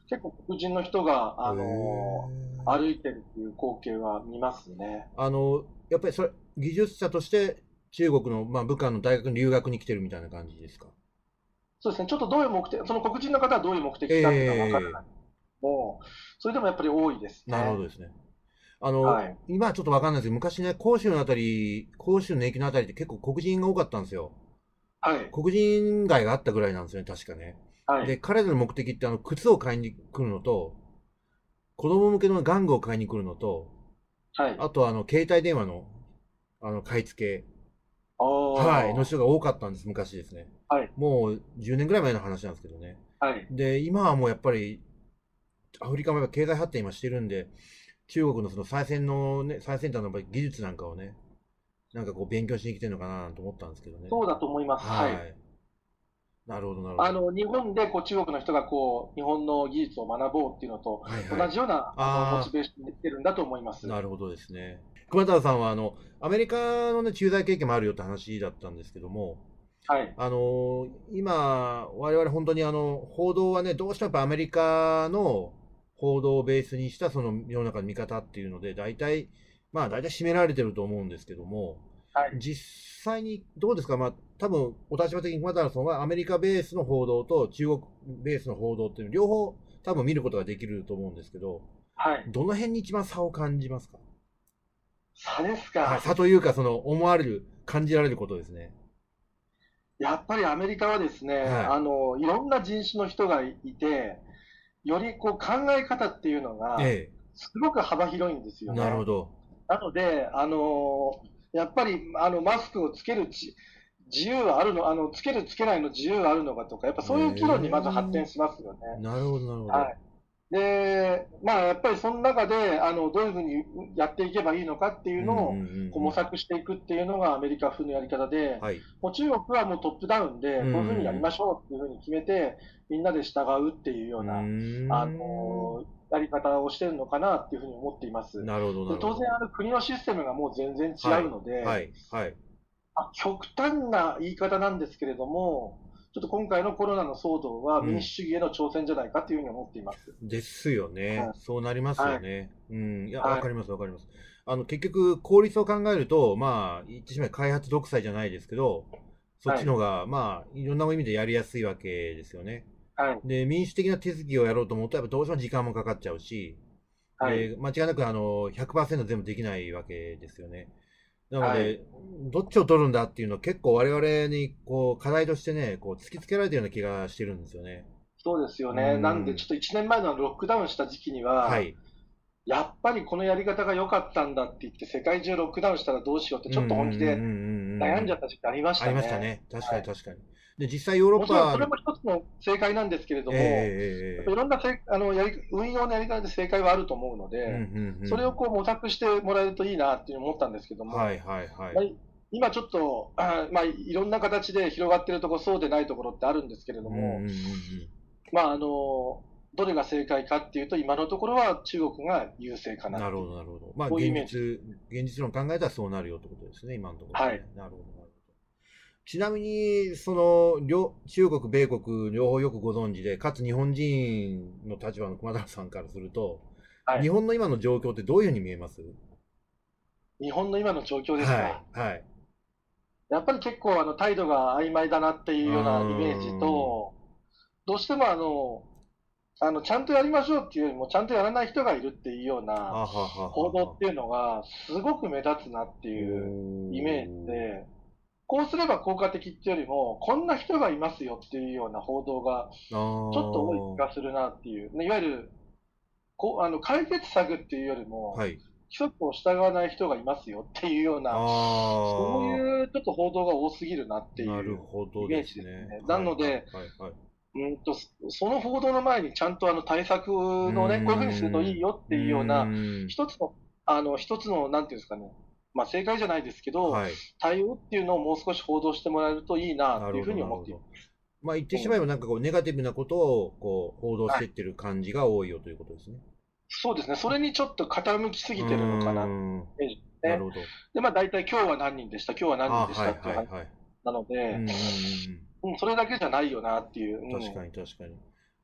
結構黒人の人が、 へえ。 歩いてるっていう光景は見ますね。 やっぱりそれ、技術者として中国の、まあ、武漢の大学に留学に来てるみたいな感じですか？ そうですね、ちょっとどういう目的、その黒人の方はどういう目的かっていうのは分からええ、 ない。もう、それでもやっぱり多いですね。 なるほどですね。 はい。 今はちょっとわかんないですけど、昔ね、広州のあたり、広州の駅のあたりって結構黒人が多かったんですよ。 はい。 黒人街があったぐらいなんですよね、確かね。で、 はい。 彼らの目的って靴を買いに来るのと、子供向けの玩具を買いに来るのと、 はい。 あと携帯電話の、買い付け、 あはい、のあ。 人が多かったんです、昔ですね。 はい。 もう10年ぐらい前の話なんですけどね。 はい。 で、今はもうやっぱり、アフリカもやっぱ経済発展今してるんで、中国のその最先端のやっぱり技術なんかをね、なんかこう勉強しに来てるのかなと思ったんですけどね。 そうだと思います。はい。 はい。なるほど、なるほど。 日本でこう中国の人がこう日本の技術を学ぼうっていうのとはいはい。 同じようなモチあベーションで来てるんだと思いまあ、 す。 なるほどですね。熊田さんはアメリカのね、駐在経験もあるよって話だったんですけども、 はい。 今、我々本当に報道はね、どうしてもやっぱアメリカの報道をベースにしたその世の中の見方っていうので、大体占められてると思うんですけども、 はい。 実際にどうですか？まあ、多分お立場的に熊田さんはアメリカベースの報道と中国ベースの報道っていう両方多分見ることができると思うんですけど、 はい。 どの辺に一番差を感じますか？ 差ですはい、 か。 差というか、その思われる、感じられることですね。 やっぱりアメリカはですね、 はい。 いろんな人種の人がいて、よりこう考え方っていうのが、 ええ、 すごく幅広いんですよね。 なるほど。 なので、やっぱり、マスクをつける自由はあるの、つけるつけないの自由はあるのかとか、やっぱへそういう議論にまず発展え、 しますよね。 なるほど、なるほど。 はい。で、まあ、やっぱりその中で、どういうふうにやっていけばいいのかっていうん、うん、うん、 うのを、こう模うん。 索していくっていうのがアメリカ風のやり方で、 はい。 もう中国はもうトップダウンで、 うん、 こういうふうにやりまうしょうっていうふうに決めて、みんなで従うっていうようん。 な、あうーん。 のやり方をしてるのかなっていうふうに思っています。 なるほど、なで、当然、 るほど。 国のシステムがもう全然違はい、 うので、 はい、はい。 極端な言い方なんですけれども、ちょっと今回のコロナの騒動はうん。 民主主義への挑戦じゃないかというふうに思っています。 ですよね。 はい。 そうなりますはい。 よね。うん。いや、わはい。 かります、わかります。結局、効率を考えると、まあ、言ってしまえば開発独裁じゃないですけど、そっはい。 ちの方が、まあ、いろんな意味でやりやすいわけですよね。 はい。 で、民主的な手続きをやろうと思うと、やっぱどうしても時間もかかっちゃうし、 はい。 で、間違いなく100%全部できないわけですよね。なのはい。 で、どっちを取るんだっていうのは結構我々にこう課題としてね、こう突きつけられてるような気がしてるんですよね。 そうですようーね。なんで、ちょん。 っと1年前のロックダウンした時期には、 はい。 やっぱりこのやり方が良かったんだって言って、世界中ロックダウンしたらどうしようって、 うんうんうんうんちょっと本気で悩んじゃうんうん。 った時期ありましありたね。 ましたね。確かはい。 に確かに。で、実際ヨーロッもちろんそパの、 れも一つの正解なんですけれどええも、やっぱいええええ、 ろんなせあのやり運用のやり方で正解はあると思うのうんうんで、それをうん。 こう模索してもらえるといいなっていう思ったんですけども、 はいはいはい。 まあ、今ちょっと、まあ、いろんな形で広がっているところ、そうでないところってあるんですけれどうんうんも、 うんまあ、どれが正解かっていうと、今のところは中国が優勢かうん。なるほどなっていう、 なるほど。まあそういうイメージです。 現実論考えたらそうなるよってことですね、今のところはい。 ね。なるほどなるほど。ちなみに、中国、米国、両方よくご存知で、かつ日本人の立場の熊田さんからすると、 はい。 日本の今の状況ってどういうふうに見えます？ 日本の今の状況ですはい、 か。 はい。 やっぱり結構態度が曖昧だなっていううようなイメージーん。 と、どうしてもちゃんとやりましょうっていうよりも、ちゃんとやらない人がいるっていうようなあはははは。 報道っていうのが、すごく目立つなっておいうイメージー。 で、こうすれば効果的っていうよりも、こんな人がいますよっていうような報道が、 あちょっと多い気ー。 がするなっていう、いわゆる、解決策っていうよりも、 はい。 規則を従わない人がいますよっていうような、そうあー。 いうちょっと報道が多すぎるなってなるいうほどでイメージすね。 ですね。なはいはいので、 はいはい。 その報道の前にちゃんと対策うーのね、こういうふうにするといいん。 よっうていうような、 ーん。 一つの、なんていうんですかね、まあ正解じゃないですけど、 はい。 対応っていうのをもう少し報道してもらえるといいななるほっていうふうにどなるほど。 思っています。 まあ言ってうん。 しまえばなんかこうネガティブなことをこう報道しはい。 てってる感じが多いよということですね。 そうですね。それにちょっと傾きすうーぎてるのかなってん。 いうイメージですね。 なるほど。 で、まあ大体今日は何人でした、今日は何人あ、 でしはいたっていう話はいはい。 なので、 うんうんうんうん。 それだけじゃないよなっていう。うん。 確かに確かに。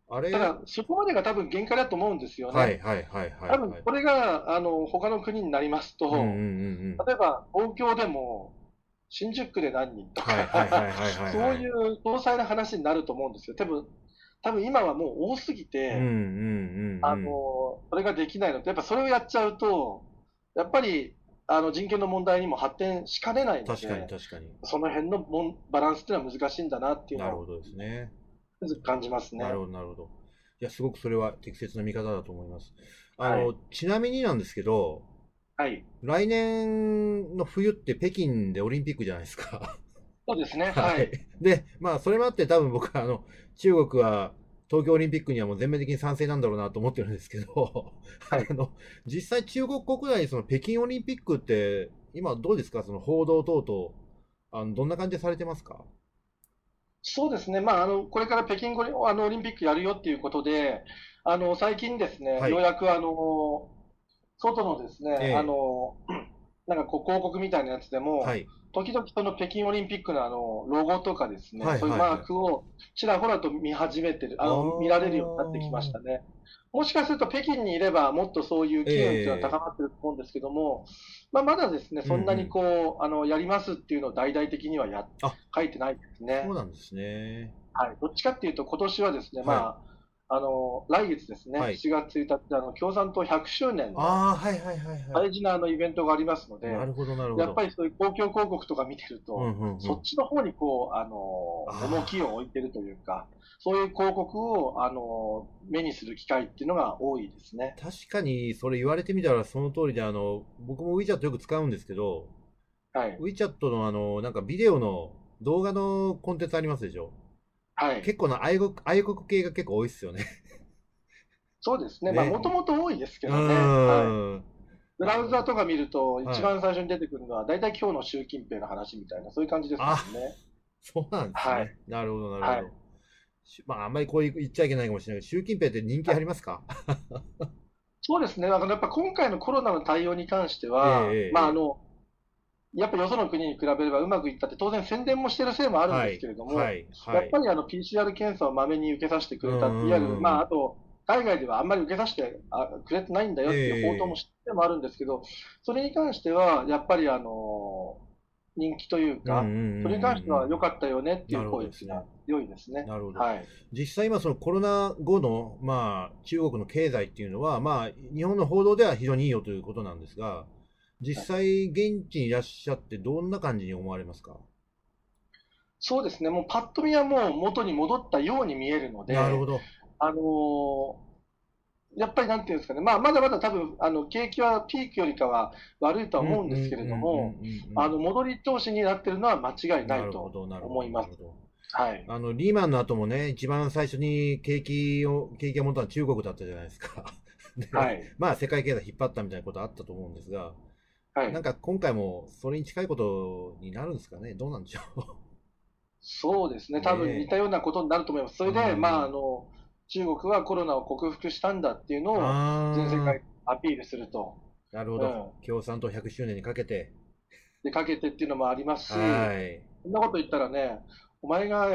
あれ、 ただ、そこまでが多分限界だと思うんですよね。 はいはいはいはいはい。 多分これが他の国になりますうんうんうんうと、 ん。 例えば東京でも新宿区で何人とはいはいはいかはいはいそうはい。 いう詳細な話になると思うんですよ。多分今はもう多すぎうんうんうて、 んそれができないので、やっぱそれをやっちゃうと、やっぱり人権の問題にも発展しかねないの確かにで、 確かに。 その辺のバランスっていうのは難しいんだなっていうのをなるほどですね。 つくづく感じますね。 なるほどなるほど。いや、すごくそれは適切な見方だと思います。 はい。 ちなみになんですけど、 はい。 来年の冬って北京でオリンピックじゃないですか。 そうですね。 はい。 はい。 で、まあ、それもあって多分僕は中国は東京オリンピックにはもう全面的に賛成なんだろうなと思ってるんですけど、 はい。 実際中国国内にその北京オリンピックって今どうですか、その報道等々、どんな感じでされてますか？ そうですね。これから北京オリンピックやるよっていうことで、最近ですね、 はい。 ようやく外のですね、 ええ。 なんかこう広告みたいなやつでも、 はい。 時々その北京オリンピックのロゴとかですね、 はいそういうはいはい。 マークをちらほらと見始めてる、 あ見られるようになってきましたあ。 ね。もしかすると北京にいればもっとそういう機運っていうのは高ええ。 まってると思うんですけども、まだですね、 うんうそんなにん。 こう、やりますっていうのを大々的にはあ、 書いてないですね。 そうなんですね。 はい、どっちかっていうと、今年はですね、 はい。 来月ですね、 はい。 7月1日、共産党100周年のああ、はいはいはいはい。 大事なイベントがありますので、 なるほどなるほど。 やっぱりそういう公共広告とか見てると、 うんうんうん。 そっちの方にこう、重きをあ置いてるというか、そういう広告を、目にする機会っていうのが多いですね。 あ、確かにそれ言われてみたらその通りで、僕も WeChat よく使うんですけど、 はい。 WeChat のなんかビデオの動画のコンテンツありますでしょ？ はい。 結構な愛国系が結構多いっすよね。 そうですね。もとね。 もと多いですけうどね。はい。 ーん。 ブラウザとか見ると、一はい。 番最初に出てくるのは、大体今日の習近平の話みたいな、そういう感じですもあ、 んね。 そうなんですはい。 ね。なるほどなるほはい。 ど。まあ、あんまりこう言っちゃいけないかもしれないけど、習近平って人気ありますか？ そうですね。やっぱ今回のコロナの対応に関してええは、 ええええ。 やっぱよその国に比べればうまくいったって当然宣伝もしてるせいもあるんですはい、 けれども、 はい、はい。 やっぱりPCR 検査をまめに受けさせてくうんうれた、いわゆる、 んうんうん。 あと、海外ではあんまり受けさせてくれてないんだよっていう報道もええ知ってもあるんですけど、それに関しては、やっぱり人気といううんうんうんか、それに関しては良うん。 かったよねっていなるほう声っていうのはどですね。 強いですね。 なるほど。 はい。 実際今そのコロナ後の、まあ、中国の経済っていうのは、まあ、日本の報道では非常にいいよということなんですが、 はい、 実際現地にいらっしゃってどんな感じに思われますか？ そうですね。もうパッと見はもう元に戻ったように見えるので、 なるほど。 あのーやっぱりなんていうんですかね、まだまだ多分、景気はピークよりかは悪いとはうんうんうん思うんですけれども、 うん戻り調子になってるのは間違いうん。 ないとなるほど、なるほど、 思います。 なるほど。 はい。 リーマンの後もね、一番最初に景気が持ったのは中国だったじゃないですか。で、 はい。 まあ世界経済引っ張ったみたいなことあったと思うんですが、 はい。 なんか今回もそれに近いことになるんですかね。どうなんでしょそうですね。 う。ね多分似たえ。 ようなことになると思います。そうれで、 ん。 中国はコロナを克服したんだっていうのを全世界あにアピールすると。 なるほど。 うん。 共産党100周年にかけて。 で、かけてっていうのもありますし、 はい。 そんなこと言ったらね、お前が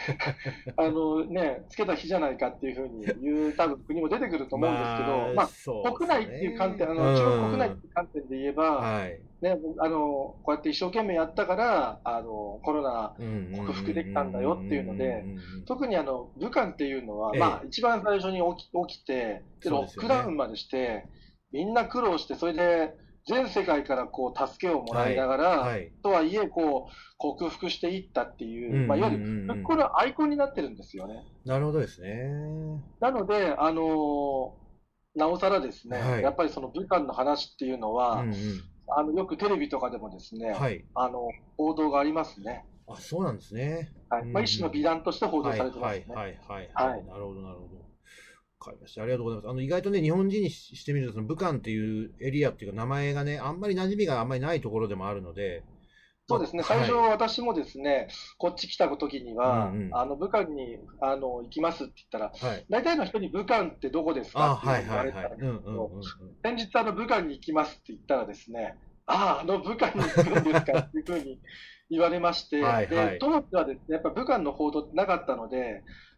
つけた日じゃないかっていうふうに言う多分国も出てくると思うんですけど、 まあ、そうです国内っていう観点、 ね。う中国国内ってん。 いう観点で言えば、 はい。 ね、こうやって一生懸命やったから、コロナうんうんうんうんうん克服できたんだよっていうので、 うんうん。 特に武漢っていうのは、 ええ。 一番最初に起きて、で、 そうでロッすよね。 クダウンまでして、みんな苦労して、それで全世界からこう助けをもらいなはい。 がら、 はい。 とはいえ、こう、克服していったっていう、 うんうんうんいわゆるうん。 復興のアイコンになってるんですよね。 なるほどですね。 なので、なおさらですね、 はい。 やっぱりその武漢の話っていうのうんうは、 ん。 よくテレビとかでもですね、 はい。 報道がありますね。 あ、そうなんですね。 はい。 うんうん一種の美うん。 談として報道はいされてますね。 はいはいはいはい。 はい。 なるほどなるほど。わかりました。ありがとうございます。意外とね、日本人にしてみると、その武漢っていうエリアっていうか名前がね、あんまり馴染みがあんまりないところでもあるので、まそうですね。 あ、 最初はい。 私もですね、こっち来た時にうんうは、 ん。 武漢に、行きますって言ったら、 はい。 大体の人に武漢ってどこですかあ、 っていうはいふうに言われはいはい。うんうんたんですけど、 うんうん。 先日武漢に行きますって言ったらですね、武漢に行くんですかっていうふうに言われまして、で、 はいはい。 当時はですね、やっぱ武漢の報道ってなかったので、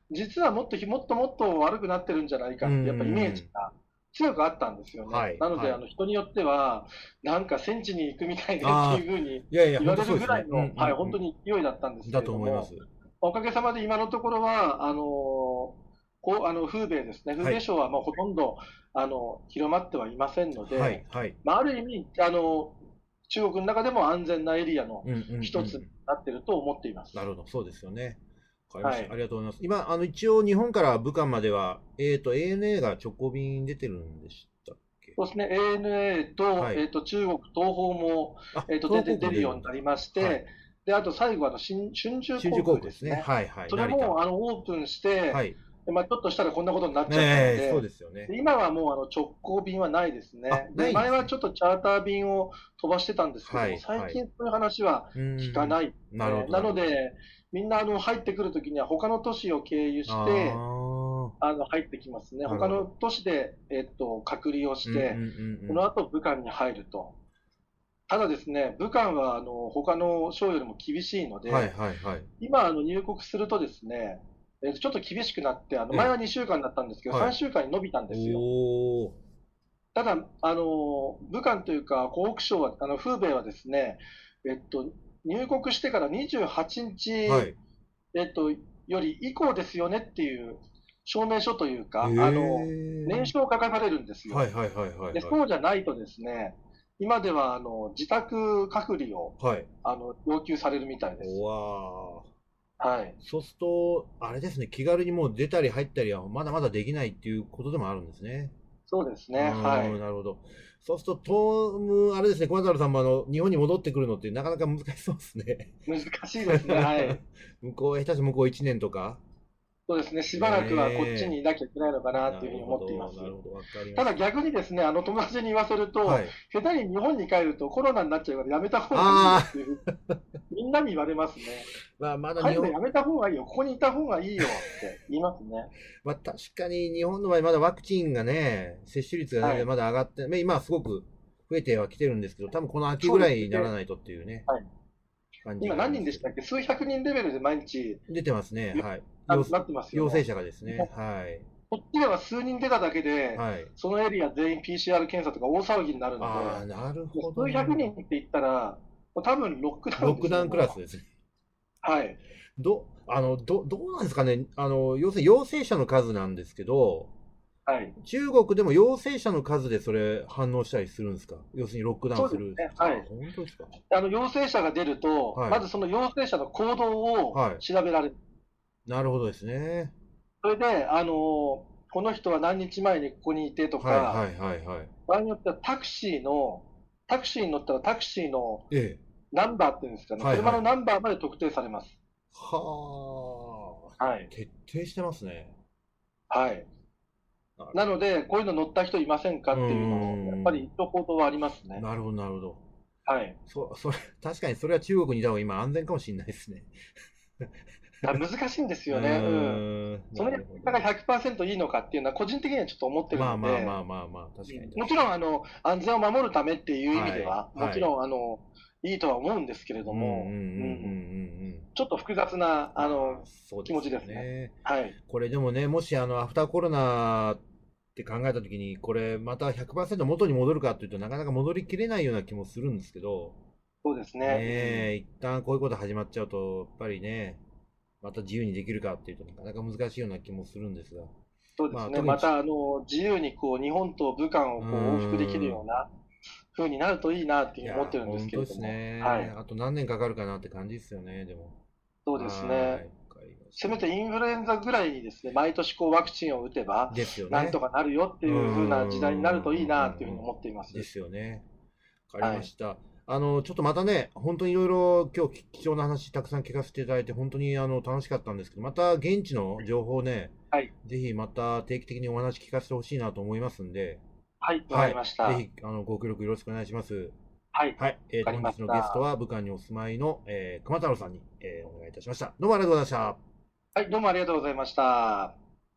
実はもっと悪くなってるんじゃないかって、やっぱりイメージが強くあったんですよね。 はいなので、 はい。 人によっては、なんか戦地に行くみたいでってああ、 いうふうにいやいや、 言われ本当そうですね。 るぐらいの、はい、本当に勢いだったんですけだれども、 と思います。 おかげさまで今のところは、風米ですね、風はい。 米症はもうほとんど広まってはいませんので、 はい。はい。 まあ、ある意味中国の中でも安全なエリアのうんうんう一つにん。 なっていると思っています。 なるほど、そうですよね。わかりました。あはい。 りがとうございます。今、一応日本から武漢までは、ANA が直行便出てるんでしたっけ？ そうですね、ANA と、 はい。 中国東方も、 あ、東北出るも出るんだ。 ようになりましはい。 て、で、あと最後春秋中寿航航空ですね。 空ですね。 はいはい。 それ成田。 もオープンして、 はい。 でまあ、ちょっとしたらこんなことになっちゃったのええ、そうで、 ですよね。 で今はもう直行便はないですあ、 ね。で、 ないんですね。 前はちょっとチャーター便を飛ばしてたんですけども、 はいはい。 最近そういう話はうーん。 聞かないですね。 なるほど、 ななるほど。 ので、みんな入ってくるときには他の都市を経由あして、 あ、 入ってきますね。他のなるほど。 都市で、隔離をうんうんうんして、その後武漢に入ると。ただですね、武漢は他の省よりも厳しいのうん。はいで、 はいはい。 今入国するとですね、ちょっと厳しくなって、前はえ 2週間だったんですけえ、 ど、 はい。 3週間に伸びたんですよ。 おー。 ただ、武漢というか、湖北省は、風米はですね、えっと、入国してから28日、 はい。 より以降ですよねっていう証明書というか、 え念え、 書を書かされるんですよ。 はいはいはいはいで、 はい。 そうじゃないとですね、今では自宅隔離をはい。 要求されるみたいです。 おわー。 はい。 そうすると、あれですね、気軽にもう出たり入ったりはまだまだできないっていうことでもあるんですね。 そうですね。はない。 るほど。そうすると、あれですね、小太郎さんも日本に戻ってくるのってなかなか難しそうですね。 難しいですね。はい。 下手して向こう1年とか。 そうですね。しばらくはこっちねにいなきゃいけないのかなえ。なというふうにるほど、 思っています。 なるほど、わかりまただした。 逆にですね、友達に言わせると、 はい。 下手に日本に帰るとコロナになっちゃうからやめた方がいいよあっていうふうにみんなに言われますね。 まあ、まだ日本、 帰るのやめた方がいいよ。ここにいた方がいいよって言いますね。 まあ、確かに日本の場合、まだワクチンがね、接種率がね、 はい。 まだ上がって、まあ今はすごく増えてはきてるんですけど、多分この秋そうですぐらいにならね。 ないとっていうね、 はい。 感じ今がありますけど。 何人でしたっけ？数百人レベルで毎日出てますね、 よはい。 なってますよね。 陽性者がですね、はい。 こっちでは数人出ただけで、 はい。 そのエリア全員 PCR 検査とか大騒ぎになるので、 ああ、なるほど、 数なるほど。 百人って言ったら、もう多分ロックダウンですよ、 ロックダウンクラスもですね。 う。はい。 どうなんですかね。要するに陽性者の数なんですけど、 はい。 中国でも陽性者の数でそれ反応したりするんですか？要するにロックダウンする。 そうですね。 あ、 はい。 本当ですか？ 陽性者が出ると、 はい。 まずその陽性者の行動をはい。 調べられる。 なるほどですね。 それで、この人は何日前にここにいてとか、 はいはいはいはい。 場合によってはタクシーに乗ったらタクシーのええ。 ナンバーっていうんですかね、車のはいはい。 ナンバーまで特定されます。 はあ。 はい。 徹底してますね。 はい。 なるなので、こういうの乗った人いませんかほど。うっていうのを、やっぱりん。 一報道はありますね。 なるほどなるほど。 はい。 確かにそれは中国にいた方が今安全かもしれないですね。 難しいんですうよね。うん。 ーん。 そのやりなるほど。 方が100%いいのかっていうのは、個人的にはちょっと思ってるまあので、 まあまあまあまあ、確かにもちろん、 確かに。 安全を守るためっていう意味はい、 では、もはい。 ちろん、いいとは思うんですけれうんうんうんうんうども、うん、 ん。 ちょっと複雑な、 まあ、そう気ですよ持ちですね。 ね。 はい。 これでもね、もしアフターコロナって考えたときに、これまた100%元に戻るかっていうとなかなか戻りきれないような気もするんですけど、 そうですね。うん。 ねえ、一旦こういうこと始まっちゃうと、やっぱりね、また自由にできるかっていうとなかなか難しいような気もするんですが、まあそうですね。また、自由に日本と武漢をう往復できるーん、 ような風になるといいなっていうふうに思っいや、 てるんです本当ですけれども。はね。 い。 あと何年かかるかなって感じですよね、でも。 そうですね。 はーい、わかりました。 せめてインフルエンザぐらいにですね、毎年ワクチンを打てば、 ですよね。 なんとかなるよってうんうんいう風な時代になるといいなっていうふうにうんうんうん。 思っています。 ですよね。わかりはい。 ました。ちょっとまたね、本当にいろいろ今日貴重な話たくさん聞かせていただいて、本当に楽しかったんですけど、また現地の情報ね、 はい。 ぜひまた定期的にお話聞かせてほしいなと思いますんで、 はい。わかりはい。 ました。 ぜひ、ご協力よろしくお願いします。 はい。 はい。 わかりまし本日のゲストた。 は武漢にお住まいの、熊太郎さんに、お願いいたしました。どうもありがとうございました。 はい。どうもありがとうございました。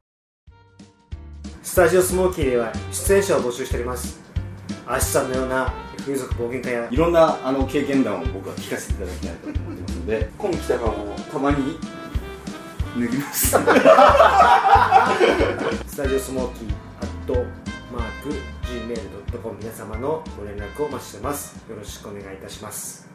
スタジオスモーキーでは出演者を募集しております。アシさんのような風俗冒険家やいろんな経験談を僕は聞かせていただきたいと思ってますので、今期たばもたまに脱ぎますスタジオスモーキー@gmail.com 皆様のご連絡をお待ちしてます。よろしくお願いいたします。